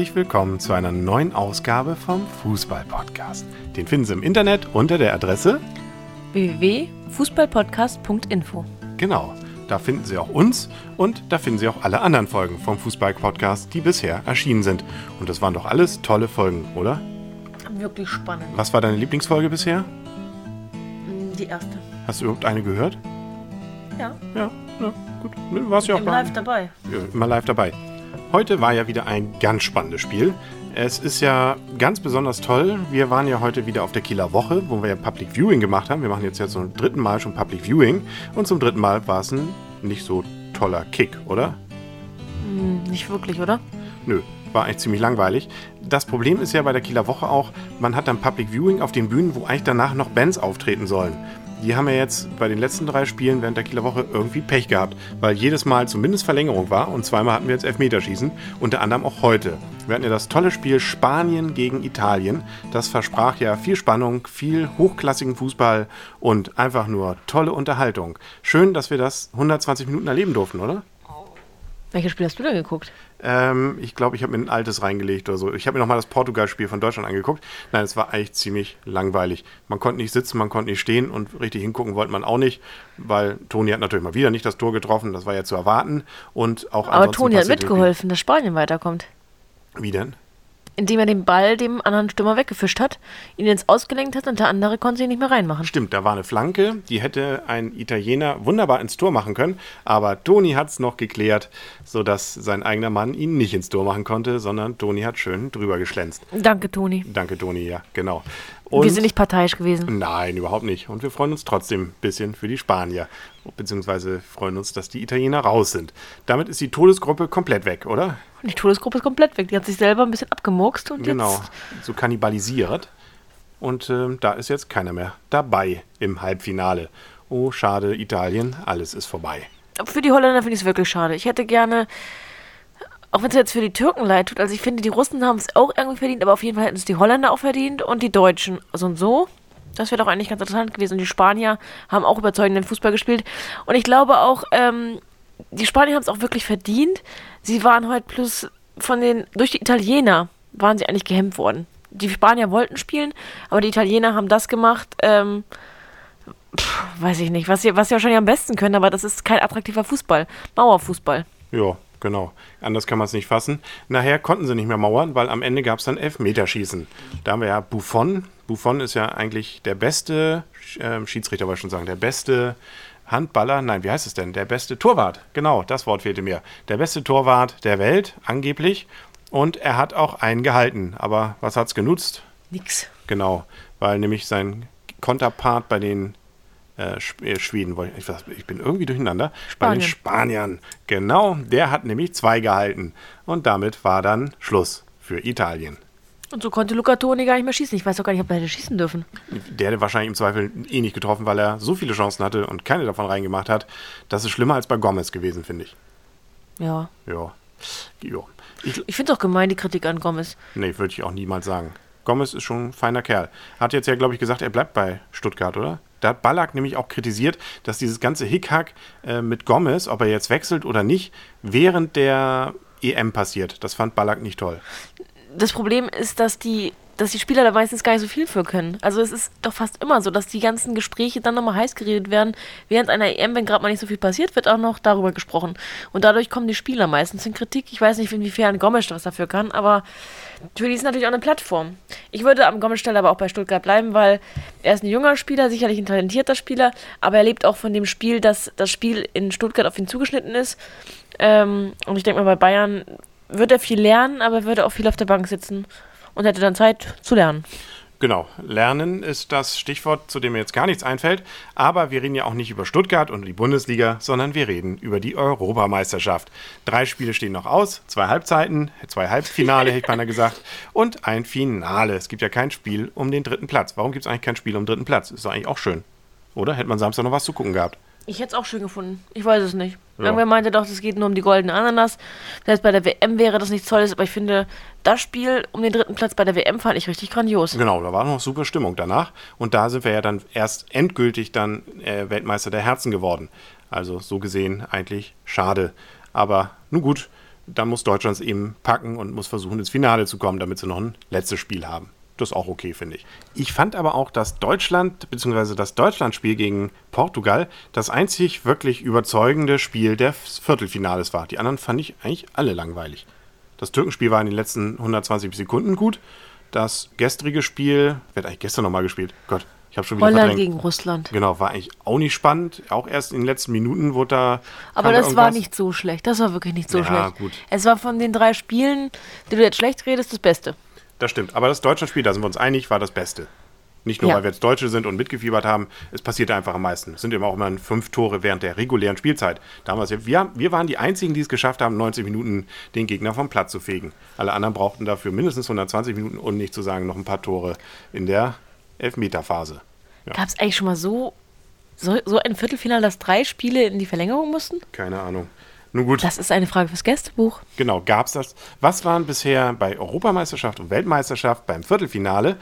herzlich willkommen zu einer neuen Ausgabe vom Fußball-Podcast. Den finden Sie im Internet unter der Adresse www.fußballpodcast.info. Genau, da finden Sie auch uns und da finden Sie auch alle anderen Folgen vom Fußball-Podcast, die bisher erschienen sind. Und das waren doch alles tolle Folgen, oder? Wirklich spannend. Was war deine Lieblingsfolge bisher? Die erste. Hast du überhaupt eine gehört? Ja. Ja, gut. Warst ja auch Immer live dabei. Ja, immer live dabei. Heute war ja wieder ein ganz spannendes Spiel. Es ist ja ganz besonders toll. Wir waren ja heute wieder auf der Kieler Woche, wo wir ja Public Viewing gemacht haben. Wir machen jetzt zum dritten Mal schon Public Viewing. Und zum dritten Mal war es ein nicht so toller Kick, oder? Nicht wirklich, oder? Nö, war eigentlich ziemlich langweilig. Das Problem ist ja bei der Kieler Woche auch, man hat dann Public Viewing auf den Bühnen, wo eigentlich danach noch Bands auftreten sollen. Die haben ja jetzt bei den letzten 3 Spielen während der Kieler Woche irgendwie Pech gehabt, weil jedes Mal zumindest Verlängerung war und zweimal hatten wir jetzt Elfmeterschießen, unter anderem auch heute. Wir hatten ja das tolle Spiel Spanien gegen Italien. Das versprach ja viel Spannung, viel hochklassigen Fußball und einfach nur tolle Unterhaltung. Schön, dass wir das 120 Minuten erleben durften, oder? Welches Spiel hast du denn geguckt? Ich glaube, ich habe mir ein altes reingelegt oder so. Ich habe mir nochmal das Portugal-Spiel von Deutschland angeguckt. Nein, es war eigentlich ziemlich langweilig. Man konnte nicht sitzen, man konnte nicht stehen und richtig hingucken wollte man auch nicht, weil Toni hat natürlich mal wieder nicht das Tor getroffen, das war ja zu erwarten. Und auch Aber Toni hat mitgeholfen, dass Spanien weiterkommt. Wie denn? Indem er den Ball dem anderen Stürmer weggefischt hat, ihn ins Ausgelenkt hat und der andere konnte ihn nicht mehr reinmachen. Stimmt, da war eine Flanke, die hätte ein Italiener wunderbar ins Tor machen können, aber Toni hat es noch geklärt, sodass sein eigener Mann ihn nicht ins Tor machen konnte, sondern Toni hat schön drüber geschlänzt. Danke, Toni. Danke, Toni, ja, genau. Und wir sind nicht parteiisch gewesen. Nein, überhaupt nicht. Und wir freuen uns trotzdem ein bisschen für die Spanier. Beziehungsweise freuen uns, dass die Italiener raus sind. Damit ist die Todesgruppe komplett weg, oder? Die Todesgruppe ist komplett weg. Die hat sich selber ein bisschen abgemurkst und genau, jetzt... so kannibalisiert. Und da ist jetzt keiner mehr dabei im Halbfinale. Oh, schade, Italien, alles ist vorbei. Für die Holländer finde ich es wirklich schade. Ich hätte gerne... Auch wenn es jetzt für die Türken leid tut, also ich finde, die Russen haben es auch irgendwie verdient, aber auf jeden Fall hätten es die Holländer auch verdient und die Deutschen. Also und so, das wäre doch eigentlich ganz interessant gewesen. Und die Spanier haben auch überzeugenden Fußball gespielt. Und ich glaube auch, die Spanier haben es auch wirklich verdient. Sie waren heute durch die Italiener waren sie eigentlich gehemmt worden. Die Spanier wollten spielen, aber die Italiener haben das gemacht, weiß ich nicht, was sie wahrscheinlich am besten können, aber das ist kein attraktiver Fußball. Mauerfußball. Ja. Genau, anders kann man es nicht fassen. Nachher konnten sie nicht mehr mauern, weil am Ende gab es dann Elfmeterschießen. Da haben wir ja Buffon. Buffon ist ja eigentlich der beste Schiedsrichter, wollte ich schon sagen, der beste Handballer, nein, wie heißt es denn? Der beste Torwart, genau, das Wort fehlte mir. Der beste Torwart der Welt, angeblich. Und er hat auch einen gehalten. Aber was hat's genutzt? Nix. Genau, weil nämlich sein Konterpart bei den Schweden, ich bin irgendwie durcheinander. Bei den Spaniern. Genau, der hat nämlich 2 gehalten. Und damit war dann Schluss für Italien. Und so konnte Luca Toni gar nicht mehr schießen. Ich weiß auch gar nicht, ob er hätte schießen dürfen. Der hätte wahrscheinlich im Zweifel nicht getroffen, weil er so viele Chancen hatte und keine davon reingemacht hat. Das ist schlimmer als bei Gomez gewesen, finde ich. Ja. Ja. Ich finde es auch gemein, die Kritik an Gomez. Nee, würde ich auch niemals sagen. Gomez ist schon ein feiner Kerl. Hat jetzt ja, glaube ich, gesagt, er bleibt bei Stuttgart, oder? Da hat Ballack nämlich auch kritisiert, dass dieses ganze Hickhack mit Gomez, ob er jetzt wechselt oder nicht, während der EM passiert. Das fand Ballack nicht toll. Das Problem ist, dass die Spieler da meistens gar nicht so viel für können. Also es ist doch fast immer so, dass die ganzen Gespräche dann nochmal heiß geredet werden. Während einer EM, wenn gerade mal nicht so viel passiert, wird auch noch darüber gesprochen. Und dadurch kommen die Spieler meistens in Kritik. Ich weiß nicht, inwiefern Gomes was dafür kann, aber für die ist natürlich auch eine Plattform. Ich würde am Gomes-Stelle aber auch bei Stuttgart bleiben, weil er ist ein junger Spieler, sicherlich ein talentierter Spieler, aber er lebt auch von dem Spiel, dass das Spiel in Stuttgart auf ihn zugeschnitten ist. Und ich denke mal, bei Bayern wird er viel lernen, aber würde auch viel auf der Bank sitzen und hätte dann Zeit zu lernen. Genau, Lernen ist das Stichwort, zu dem mir jetzt gar nichts einfällt. Aber wir reden ja auch nicht über Stuttgart und die Bundesliga, sondern wir reden über die Europameisterschaft. 3 Spiele stehen noch aus, 2 Halbzeiten, 2 Halbfinale, hätte ich beinahe gesagt, und ein Finale. Es gibt ja kein Spiel um den 3. Platz. Warum gibt es eigentlich kein Spiel um den 3. Platz? Ist doch eigentlich auch schön, oder? Hätte man Samstag noch was zu gucken gehabt. Ich hätte es auch schön gefunden. Ich weiß es nicht. Ja. Irgendwer meinte doch, es geht nur um die goldene Ananas. Das heißt, bei der WM wäre das nichts Tolles, aber ich finde, das Spiel um den 3. Platz bei der WM fand ich richtig grandios. Genau, da war noch super Stimmung danach. Und da sind wir ja dann erst endgültig dann Weltmeister der Herzen geworden. Also so gesehen eigentlich schade. Aber nun gut, dann muss Deutschland es eben packen und muss versuchen, ins Finale zu kommen, damit sie noch ein letztes Spiel haben. Das ist auch okay, finde ich. Ich fand aber auch, dass Deutschland, beziehungsweise das Deutschlandspiel gegen Portugal, das einzig wirklich überzeugende Spiel des Viertelfinales war. Die anderen fand ich eigentlich alle langweilig. Das Türkenspiel war in den letzten 120 Sekunden gut. Das gestrige Spiel, wer hat eigentlich gestern nochmal gespielt? Gott, ich habe schon wieder Holland verdrängt. gegen Russland. Genau, war eigentlich auch nicht spannend. Auch erst in den letzten Minuten wurde da... Aber das war nicht so schlecht. Das war wirklich nicht so schlecht. Gut. Es war von den 3 Spielen, die du jetzt schlecht redest, das Beste. Das stimmt. Aber das Deutschlandspiel, da sind wir uns einig, war das Beste. Nicht nur, weil wir jetzt Deutsche sind und mitgefiebert haben, es passierte einfach am meisten. Es sind immer auch immer 5 Tore während der regulären Spielzeit. Damals, wir waren die Einzigen, die es geschafft haben, 90 Minuten den Gegner vom Platz zu fegen. Alle anderen brauchten dafür mindestens 120 Minuten und nicht zu sagen, noch ein paar Tore in der Elfmeterphase. Ja. Gab es eigentlich schon mal so ein Viertelfinale, dass 3 Spiele in die Verlängerung mussten? Keine Ahnung. Nun gut. Das ist eine Frage fürs Gästebuch. Genau, gab es das? Was waren bisher bei Europameisterschaft und Weltmeisterschaft beim Viertelfinale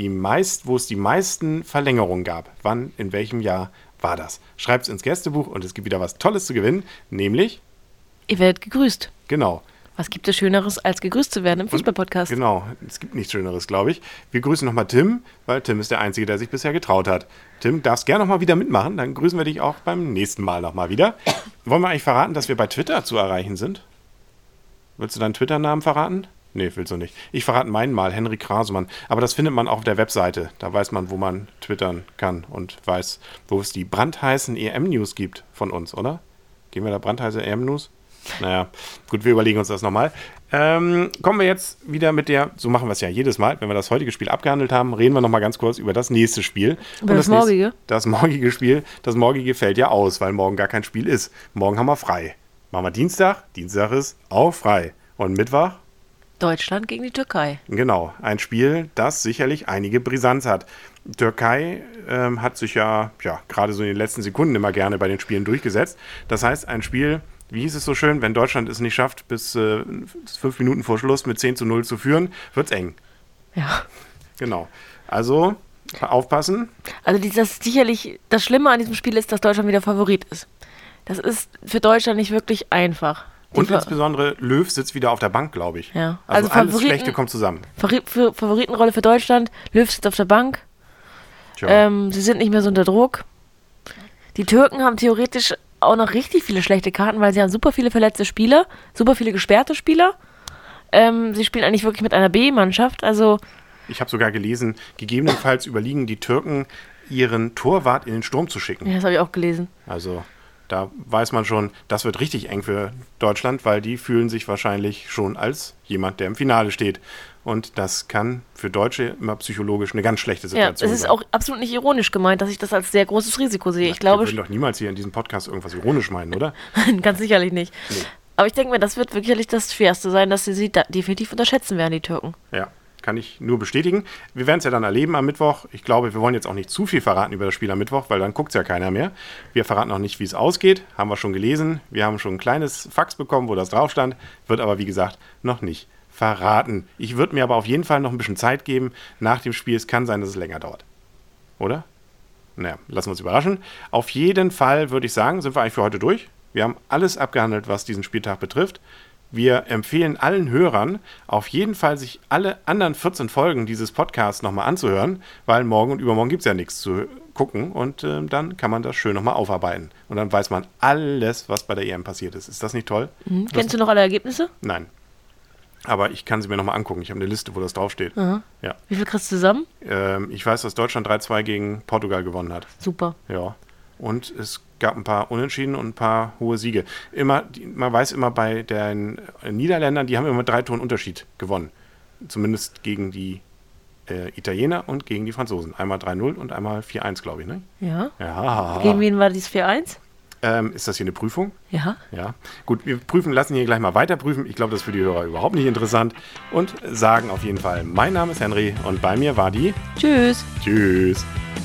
wo es die meisten Verlängerungen gab? Wann, in welchem Jahr war das? Schreibt es ins Gästebuch und es gibt wieder was Tolles zu gewinnen, nämlich... Ihr werdet gegrüßt. Genau. Was gibt es Schöneres, als gegrüßt zu werden im Fußballpodcast? Genau, es gibt nichts Schöneres, glaube ich. Wir grüßen nochmal Tim, weil Tim ist der Einzige, der sich bisher getraut hat. Tim, darfst gerne nochmal wieder mitmachen, dann grüßen wir dich auch beim nächsten Mal nochmal wieder. Wollen wir eigentlich verraten, dass wir bei Twitter zu erreichen sind? Willst du deinen Twitter-Namen verraten? Nee, willst du nicht. Ich verrate meinen mal, Henrik Krasemann. Aber das findet man auch auf der Webseite. Da weiß man, wo man twittern kann und weiß, wo es die brandheißen EM-News gibt von uns, oder? Gehen wir da brandheiße EM-News? Naja, gut, wir überlegen uns das nochmal. Kommen wir jetzt wieder so machen wir es ja jedes Mal, wenn wir das heutige Spiel abgehandelt haben, reden wir nochmal ganz kurz über das nächste Spiel. Über das morgige? Das morgige Spiel. Das morgige fällt ja aus, weil morgen gar kein Spiel ist. Morgen haben wir frei. Machen wir Dienstag. Dienstag ist auch frei. Und Mittwoch? Deutschland gegen die Türkei. Genau, ein Spiel, das sicherlich einige Brisanz hat. Die Türkei hat sich ja gerade so in den letzten Sekunden immer gerne bei den Spielen durchgesetzt. Das heißt, ein Spiel... Wie hieß es so schön, wenn Deutschland es nicht schafft, bis 5 Minuten vor Schluss mit 10:0 zu führen, wird's eng. Ja. Genau. Also, aufpassen. Also das Schlimme an diesem Spiel ist, dass Deutschland wieder Favorit ist. Das ist für Deutschland nicht wirklich einfach. Und insbesondere Löw sitzt wieder auf der Bank, glaube ich. Ja. Also alles Schlechte kommt zusammen. Favoritenrolle für Deutschland, Löw sitzt auf der Bank. Sie sind nicht mehr so unter Druck. Die Türken haben theoretisch auch noch richtig viele schlechte Karten, weil sie haben super viele verletzte Spieler, super viele gesperrte Spieler. Sie spielen eigentlich wirklich mit einer B-Mannschaft, also... Ich habe sogar gelesen, gegebenenfalls überlegen die Türken, ihren Torwart in den Sturm zu schicken. Ja, das habe ich auch gelesen. Also da weiß man schon, das wird richtig eng für Deutschland, weil die fühlen sich wahrscheinlich schon als jemand, der im Finale steht. Und das kann für Deutsche immer psychologisch eine ganz schlechte Situation sein. Ja, es ist auch absolut nicht ironisch gemeint, dass ich das als sehr großes Risiko sehe. Ich glaube, wir würden doch niemals hier in diesem Podcast irgendwas ironisch meinen, oder? Ganz sicherlich nicht. Nee. Aber ich denke mir, das wird wirklich das Schwerste sein, dass sie definitiv unterschätzen werden, die Türken. Ja, kann ich nur bestätigen. Wir werden es ja dann erleben am Mittwoch. Ich glaube, wir wollen jetzt auch nicht zu viel verraten über das Spiel am Mittwoch, weil dann guckt es ja keiner mehr. Wir verraten noch nicht, wie es ausgeht. Haben wir schon gelesen. Wir haben schon ein kleines Fax bekommen, wo das drauf stand. Wird aber, wie gesagt, noch nicht verraten. Ich würde mir aber auf jeden Fall noch ein bisschen Zeit geben nach dem Spiel. Es kann sein, dass es länger dauert. Oder? Naja, lassen wir uns überraschen. Auf jeden Fall würde ich sagen, sind wir eigentlich für heute durch. Wir haben alles abgehandelt, was diesen Spieltag betrifft. Wir empfehlen allen Hörern auf jeden Fall, sich alle anderen 14 Folgen dieses Podcasts nochmal anzuhören, weil morgen und übermorgen gibt es ja nichts zu gucken und dann kann man das schön nochmal aufarbeiten. Und dann weiß man alles, was bei der EM passiert ist. Ist das nicht toll? Kennst du noch alle Ergebnisse? Nein. Aber ich kann sie mir nochmal angucken. Ich habe eine Liste, wo das draufsteht. Ja. Wie viel kriegst du zusammen? Ich weiß, dass Deutschland 3-2 gegen Portugal gewonnen hat. Super. Ja. Und es gab ein paar Unentschieden und ein paar hohe Siege. Man weiß immer bei den Niederländern, die haben immer 3 Toren Unterschied gewonnen. Zumindest gegen die Italiener und gegen die Franzosen. Einmal 3-0 und einmal 4-1, glaube ich, ne? Ja. Ja. Gegen wen war dieses 4-1? Ist das hier eine Prüfung? Ja. Ja. Gut, wir lassen hier gleich mal weiter prüfen. Ich glaube, das ist für die Hörer überhaupt nicht interessant. Und sagen auf jeden Fall, mein Name ist Henry und bei mir war die... Tschüss. Tschüss.